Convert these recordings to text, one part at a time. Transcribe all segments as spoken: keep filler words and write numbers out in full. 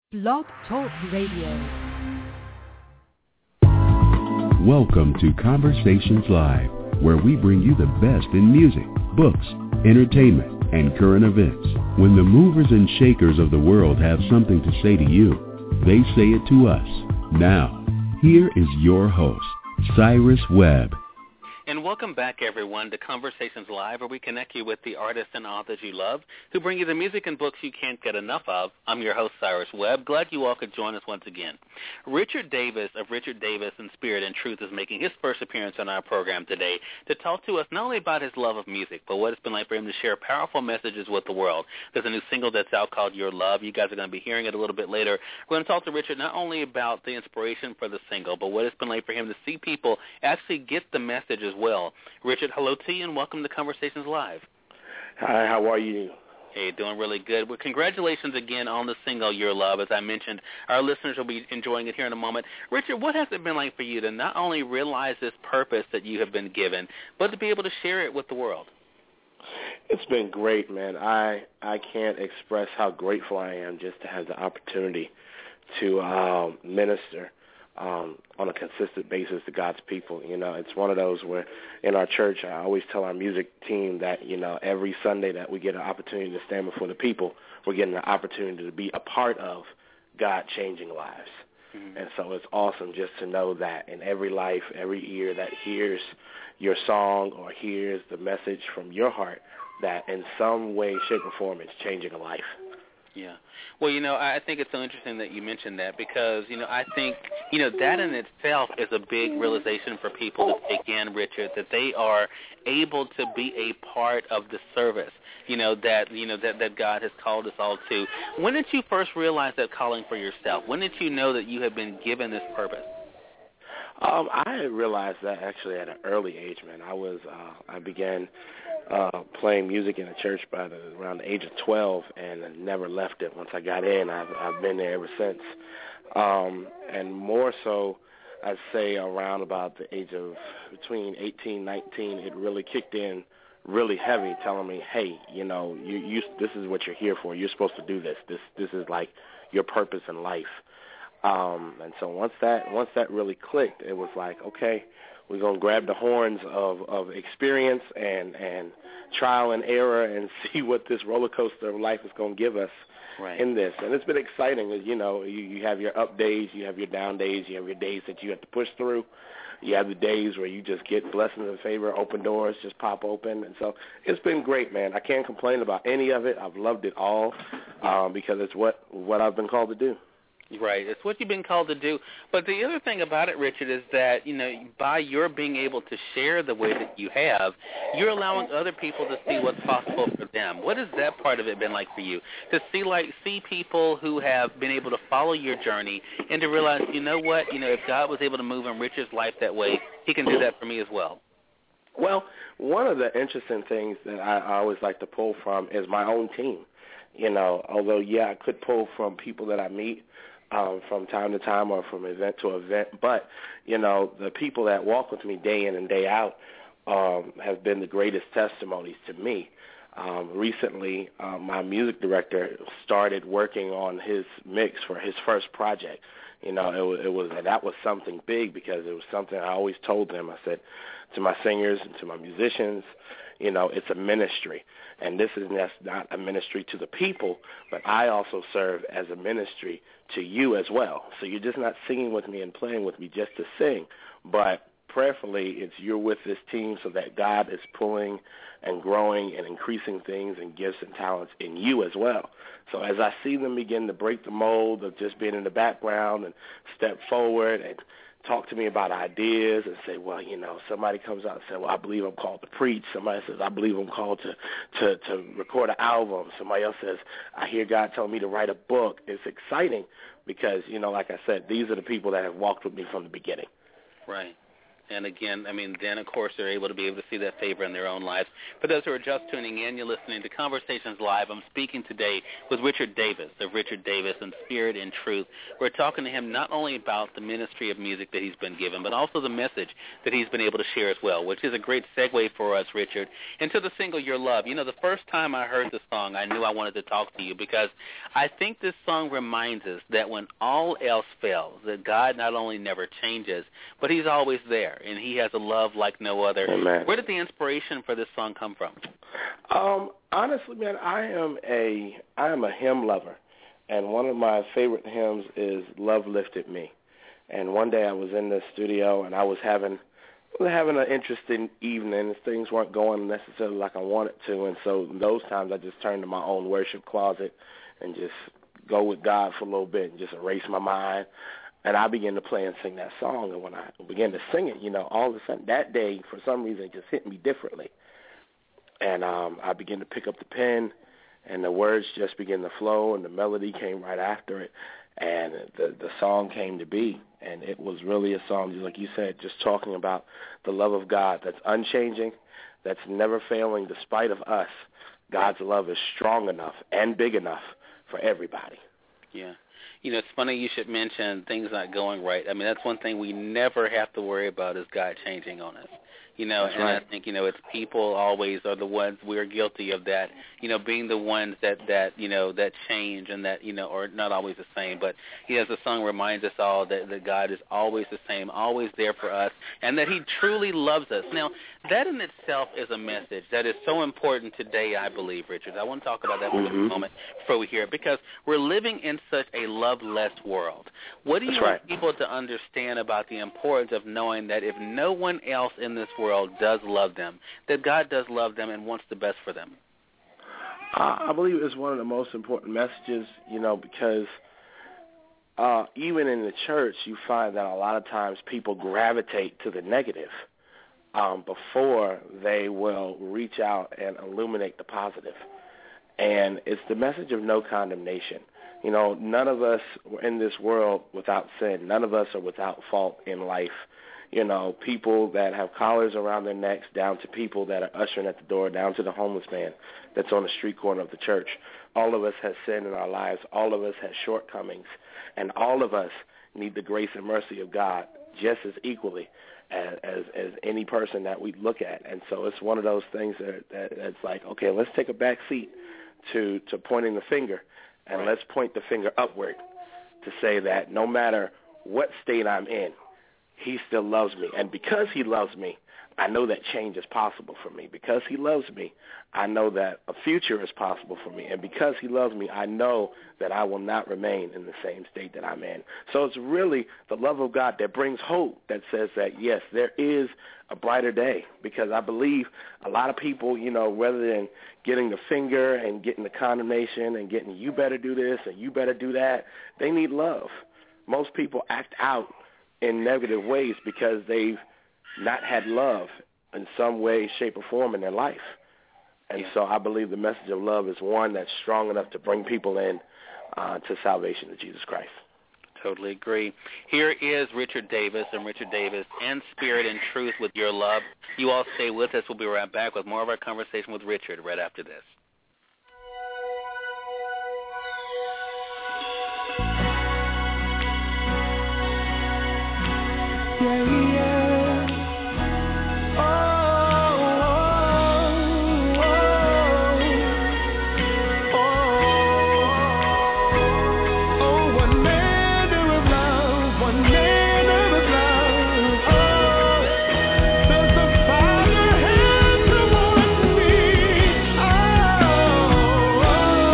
Blog Talk Radio. Welcome to Conversations Live, where we bring you the best in music, books, entertainment, and current events. When the movers and shakers of the world have something to say to you, they say it to us. Now, here is your host, Cyrus Webb. And welcome back, everyone, to Conversations Live, where we connect you with the artists and authors you love, who bring you the music and books you can't get enough of. I'm your host, Cyrus Webb. Glad you all could join us once again. Richard Davis of Richard Davis in Spirit and Truth is making his first appearance on our program today to talk to us not only about his love of music, but what it's been like for him to share powerful messages with the world. There's a new single that's out called Your Love. You guys are going to be hearing it a little bit later. We're going to talk to Richard not only about the inspiration for the single, but what it's been like for him to see people actually get the message as well. Richard, hello to you, and welcome to Conversations Live. Hi, how are you? Hey, doing really good. Well, congratulations again on the single, Your Love. As I mentioned, our listeners will be enjoying it here in a moment. Richard, what has it been like for you to not only realize this purpose that you have been given, but to be able to share it with the world? It's been great, man. I I can't express how grateful I am just to have the opportunity to um, minister Um, on a consistent basis to God's people. You know, it's one of those where in our church, I always tell our music team that, you know, every Sunday that we get an opportunity to stand before the people, we're getting an opportunity to be a part of God changing lives. Mm-hmm. And so it's awesome just to know that in every life, every ear that hears your song or hears the message from your heart, that in some way, shape, or form it's changing a life. Yeah. Well, you know, I think it's so interesting that you mentioned that because, you know, I think, you know, that in itself is a big realization for people to take in, Richard, that they are able to be a part of the service, you know, that, you know, that, that God has called us all to. When did you first realize that calling for yourself? When did you know that you had been given this purpose? Um, I realized that actually at an early age, man. I was, uh, I began uh, playing music in a church by the, around the age of twelve, and I never left it. Once I got in, I've, I've been there ever since. Um, and more so, I'd say around about the age of between eighteen, nineteen, it really kicked in really heavy, telling me, hey, you know, you, you, this is what you're here for. You're supposed to do this. This, this is like your purpose in life. Um, and so once that once that really clicked, it was like, okay, we're going to grab the horns of, of experience and, and trial and error and see what this roller coaster of life is going to give us right. in this. And it's been exciting. You know, you, you have your up days, you have your down days, you have your days that you have to push through. You have the days where you just get blessings and favor, open doors just pop open. And so it's been great, man. I can't complain about any of it. I've loved it all um, because it's what, what I've been called to do. Right. It's what you've been called to do. But the other thing about it, Richard, is that, you know, by your being able to share the way that you have, you're allowing other people to see what's possible for them. What has that part of it been like for you? To see, like, see people who have been able to follow your journey and to realize, you know what, you know, if God was able to move in Richard's life that way, he can do that for me as well. Well, one of the interesting things that I, I always like to pull from is my own team. You know, although, yeah, I could pull from people that I meet, Um, from time to time or from event to event. But, you know, the people that walk with me day in and day out um, have been the greatest testimonies to me. Um, recently, uh, my music director started working on his mix for his first project. You know, it was, it was that was something big because it was something I always told them. I said to my singers and to my musicians, you know, it's a ministry. And this is not a ministry to the people, but I also serve as a ministry to you as well. So you're just not singing with me and playing with me just to sing, but prayerfully it's you're with this team so that God is pulling and growing and increasing things and gifts and talents in you as well. So as I see them begin to break the mold of just being in the background and step forward and talk to me about ideas and say, well, you know, somebody comes out and says, well, I believe I'm called to preach. Somebody says, I believe I'm called to, to, to record an album. Somebody else says, I hear God telling me to write a book. It's exciting because, you know, like I said, these are the people that have walked with me from the beginning. Right. And again, I mean, then, of course, they're able to be able to see that favor in their own lives. For those who are just tuning in, you're listening to Conversations Live. I'm speaking today with Richard Davis of Richard Davis and Spirit and Truth. We're talking to him not only about the ministry of music that he's been given, but also the message that he's been able to share as well, which is a great segue for us, Richard, into the single Your Love. You know, the first time I heard the song, I knew I wanted to talk to you because I think this song reminds us that when all else fails, that God not only never changes, but he's always there. And he has a love like no other. Amen. Where did the inspiration for this song come from? Um, honestly, man, I am a I am a hymn lover, and one of my favorite hymns is "Love Lifted Me." And one day I was in the studio and I was having having an interesting evening. Things weren't going necessarily like I wanted to, and so in those times I just turned to my own worship closet and just go with God for a little bit and just erase my mind. And I began to play and sing that song. And when I began to sing it, you know, all of a sudden that day, for some reason, it just hit me differently. And um, I began to pick up the pen, and the words just began to flow, and the melody came right after it, and the the song came to be. And it was really a song, just like you said, just talking about the love of God that's unchanging, that's never failing despite of us. God's love is strong enough and big enough for everybody. Yeah. You know, it's funny you should mention things not going right. I mean, that's one thing we never have to worry about is God changing on us. You know, That's and right. I think, you know, it's people always are the ones, we're guilty of that, you know, being the ones that, that, you know, that change and that, you know, are not always the same. But he has a song reminds us all that, that God is always the same, always there for us, and that he truly loves us. Now, that in itself is a message that is so important today, I believe, Richard. I want to talk about that for mm-hmm. just a moment before we hear it, because we're living in such a love-less world. What do you That's want right. people to understand about the importance of knowing that if no one else in this world does love them, that God does love them and wants the best for them? Uh, I believe it's one of the most important messages, you know, because uh, even in the church, you find that a lot of times people gravitate to the negative um, before they will reach out and illuminate the positive. And it's the message of no condemnation. You know, none of us are in this world without sin. None of us are without fault in life. You know, people that have collars around their necks, down to people that are ushering at the door, down to the homeless man that's on the street corner of the church. All of us have sin in our lives. All of us have shortcomings. And all of us need the grace and mercy of God just as equally as, as, as any person that we look at. And so it's one of those things that, that that's like, okay, let's take a back seat to, to pointing the finger, and let's point the finger upward to say that no matter what state I'm in, he still loves me. And because he loves me, I know that change is possible for me. Because he loves me, I know that a future is possible for me. And because he loves me, I know that I will not remain in the same state that I'm in. So it's really the love of God that brings hope, that says that, yes, there is a brighter day. Because I believe a lot of people, you know, rather than getting the finger and getting the condemnation and getting you better do this and you better do that, they need love. Most people act out in negative ways because they've not had love in some way, shape, or form in their life. And yeah. so I believe the message of love is one that's strong enough to bring people in uh, to salvation to Jesus Christ. Totally agree. Here is Richard Davis and Richard Davis and Spirit and Truth with Your Love. You all stay with us. We'll be right back with more of our conversation with Richard right after this. Yeah, yeah. Oh, oh, oh, oh, oh, one manner of love, one manner of love. Oh, does the Father have towards me? Oh, oh,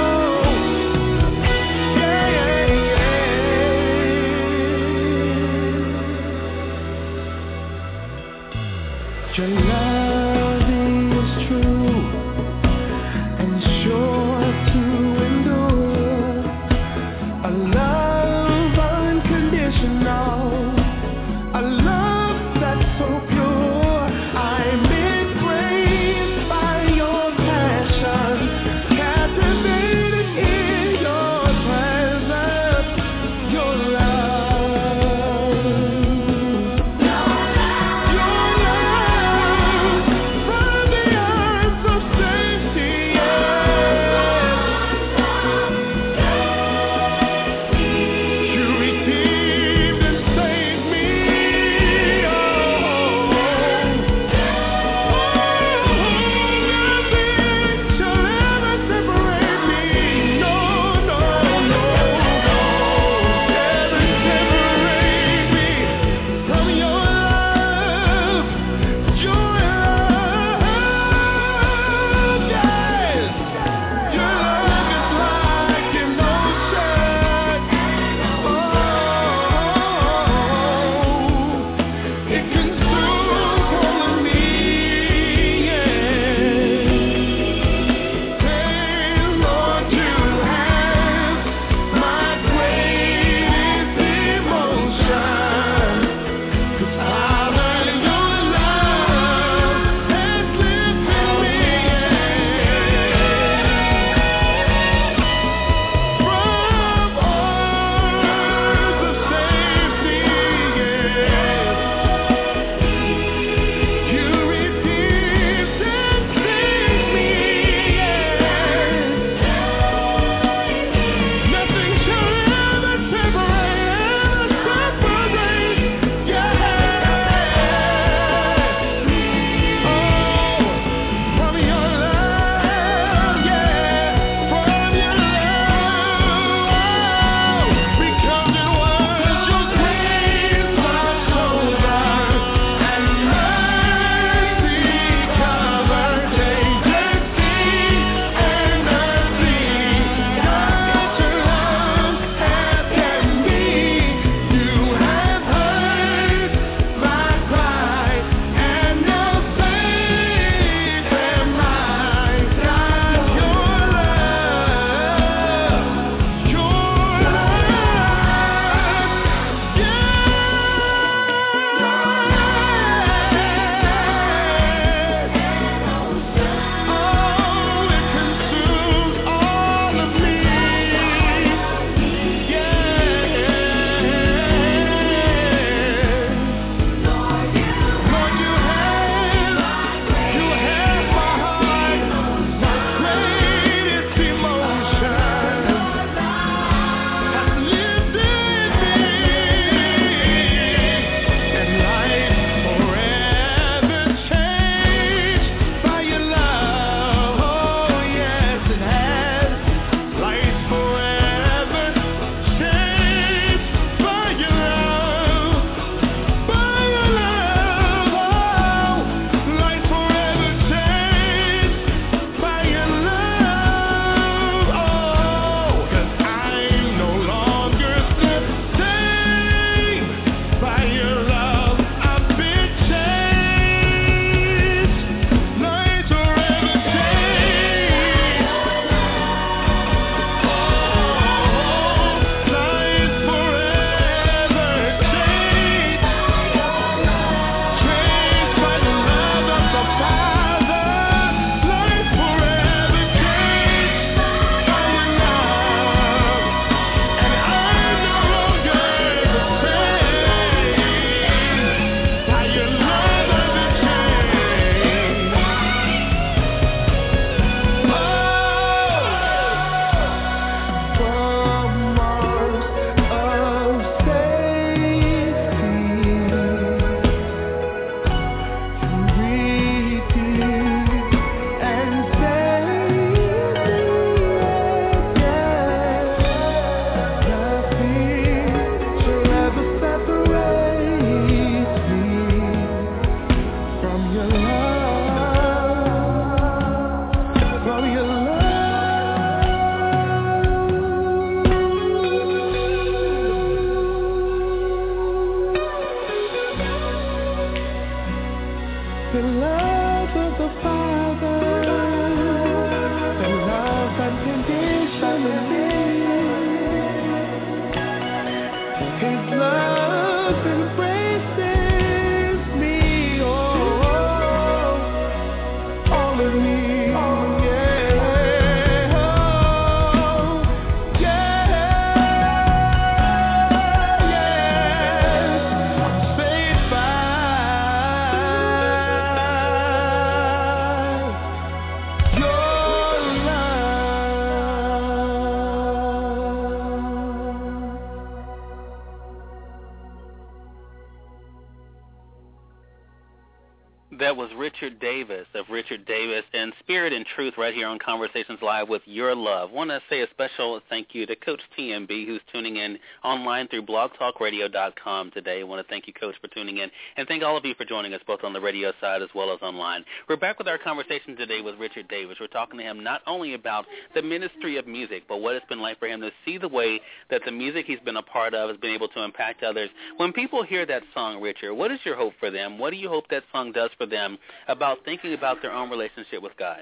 yeah, yeah, yeah. Your love is true and sure to endure, a love unconditional, a love that's so pure. I'm embraced by your passion, captivated in your presence, your love. Your love. That was Richard Davis of Richard Davis and Spirit and Truth right here on Conversations Live with Your Love. I want to say a special thank you to Coach T M B, who's tuning in online through blog talk radio dot com today. I want to thank you, Coach, for tuning in, and thank all of you for joining us both on the radio side as well as online. We're back with our conversation today with Richard Davis. We're talking to him not only about the ministry of music, but what it's been like for him to see the way that the music he's been a part of has been able to impact others. When people hear that song, Richard, what is your hope for them? What do you hope that song does for them about thinking about their own relationship with God?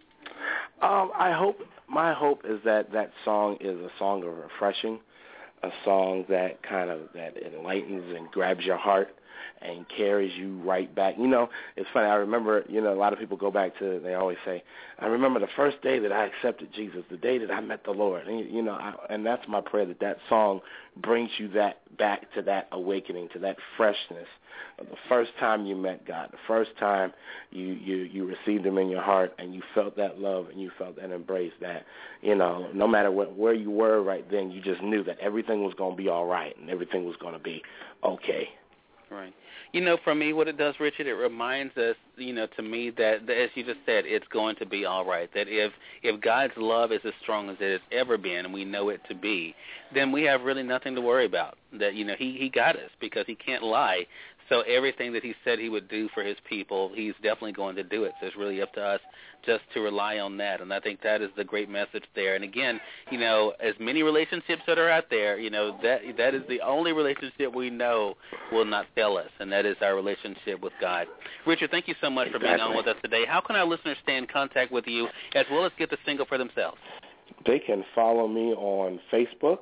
Um, I hope, my hope is that that song is a song of refreshing, a song that kind of, that enlightens and grabs your heart and carries you right back. You know, it's funny, I remember, you know, a lot of people go back to, they always say, I remember the first day that I accepted Jesus, the day that I met the Lord. And, you know, I, and that's my prayer, that that song brings you that back to that awakening, to that freshness of the first time you met God, the first time you, you, you received him in your heart and you felt that love and you felt that embrace, that, you know, no matter what, where you were right then, you just knew that everything was going to be all right and everything was going to be okay. Right. You know, for me, what it does, Richard, it reminds us, you know, to me that, that, as you just said, it's going to be all right. That if if God's love is as strong as it has ever been, and we know it to be, then we have really nothing to worry about. That, you know, he, he got us because he can't lie. So everything that he said he would do for his people, he's definitely going to do it. So it's really up to us just to rely on that. And I think that is the great message there. And again, you know, as many relationships that are out there, you know, that that is the only relationship we know will not fail us, and that is our relationship with God. Richard, thank you so much for being on with us today. How can our listeners stay in contact with you as well as get the single for themselves? They can follow me on Facebook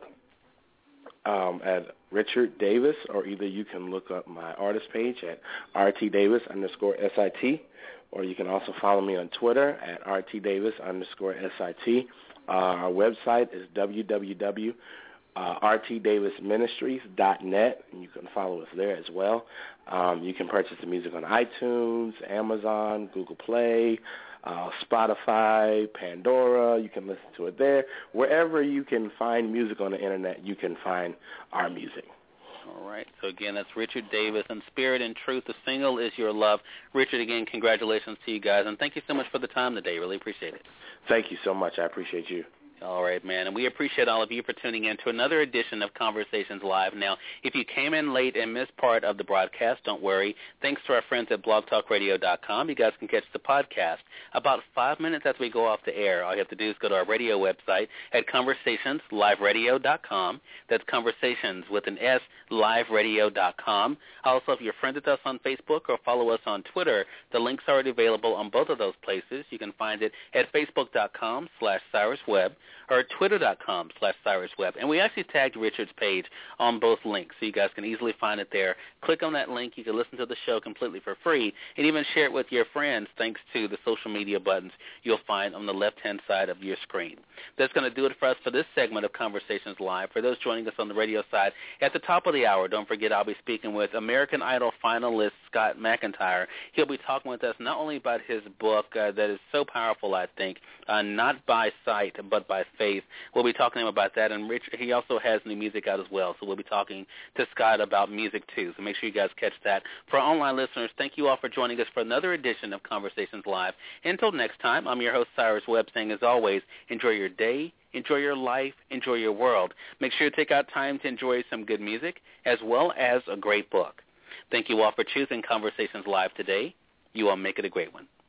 um, at Richard Davis, or either you can look up my artist page at R T Davis underscore S I T, or you can also follow me on Twitter at R T Davis underscore S I T. Uh, our website is w w w dot r t davis ministries dot net, and you can follow us there as well. Um, you can purchase the music on iTunes, Amazon, Google Play, uh, Spotify, Pandora. You can listen to it there. Wherever you can find music on the Internet, you can find our music. All right. So, again, that's Richard Davis and Spirit and Truth. The single is Your Love. Richard, again, congratulations to you guys, and thank you so much for the time today. Really appreciate it. Thank you so much. I appreciate you. All right, man, and we appreciate all of you for tuning in to another edition of Conversations Live. Now, if you came in late and missed part of the broadcast, don't worry. Thanks to our friends at blog talk radio dot com, you guys can catch the podcast about five minutes after we go off the air. All you have to do is go to our radio website at conversations live radio dot com. That's Conversations with an S, live radio dot com. Also, if you're friends with us on Facebook or follow us on Twitter, the link's already available on both of those places. You can find it at facebook dot com slash Cyrus Webb or twitter dot com slash Cyrus Webb. And we actually tagged Richard's page on both links, so you guys can easily find it there. Click on that link. You can listen to the show completely for free and even share it with your friends thanks to the social media buttons you'll find on the left-hand side of your screen. That's going to do it for us for this segment of Conversations Live. For those joining us on the radio side, at the top of the hour, don't forget I'll be speaking with American Idol finalist Scott McIntyre. He'll be talking with us not only about his book uh, that is so powerful, I think, uh, Not by Sight but by Faith. We'll be talking to him about that, and Rich, he also has new music out as well, so we'll be talking to Scott about music too, so make sure you guys catch that. For our online listeners, thank you all for joining us for another edition of Conversations Live. Until next time, I'm your host, Cyrus Webb, saying as always, enjoy your day, enjoy your life, enjoy your world. Make sure to take out time to enjoy some good music as well as a great book. Thank you all for choosing Conversations Live today. You all make it a great one.